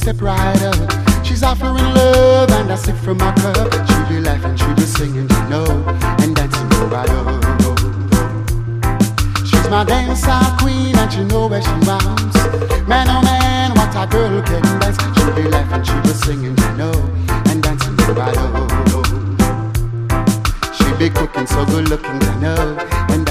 step right up. She's offering love and I sip from my cup. She be laughing, she be singing, you know, and dancing right up. She's my dancer queen and she know where she rounds. Man oh man, what a girl can dance. She be laughing, she be singing, you know, and dancing right up. She be cooking so good looking, you know, and